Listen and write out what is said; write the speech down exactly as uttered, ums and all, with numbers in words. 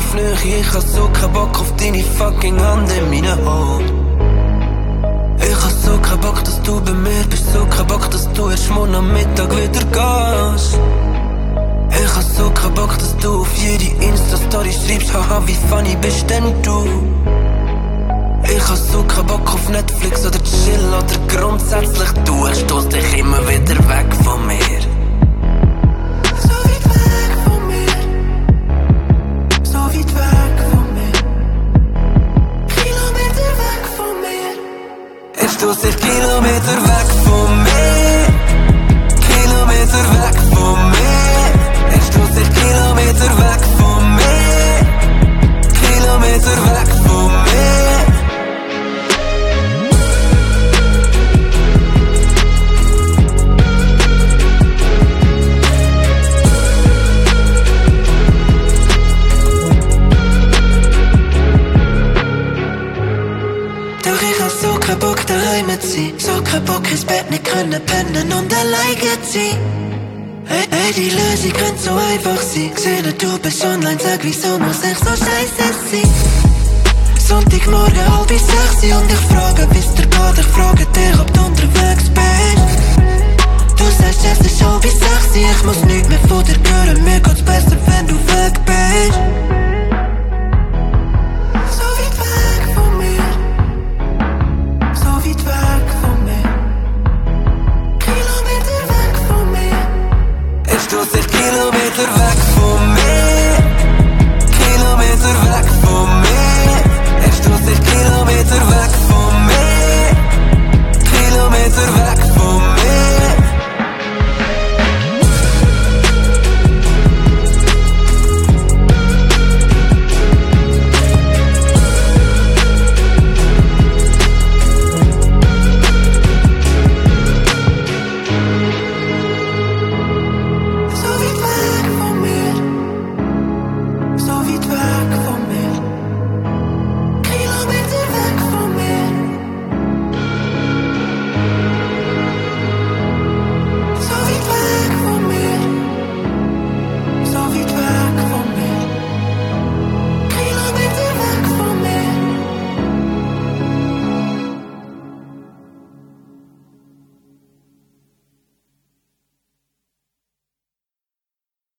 auf Nähe, ich hab so keinen Bock auf deine fucking Hand in meiner Haut. Ich hab so keinen Bock, dass du bei mir bist, so keinen Bock, dass du erst morgen am Mittag wieder gehst. Ich hab so keinen Bock, dass du auf jede Insta-Story schreibst, haha, wie funny bist denn du? Ich hab so keinen Bock auf Netflix oder Chill oder grundsätzlich du, ich stoß dich immer wieder weg von mir. So weit weg von mir, so weit weg von mir, Kilometer weg von mir. Ich stoß dich Kilometer weg von mir, Kilometer weg von mir. Ich stoß dich Kilometer weg von mir, Kilometer weg von mir. Kein Bock daheim zu sein, so kein Bock ins Bett nicht können pennen und alleine zu sein. Hey, hey, die Lösung könnte so einfach sein. Gesehen, du bist online, sag, wieso muss ich so scheiße sein? Sonntagmorgen halb sechs und ich frage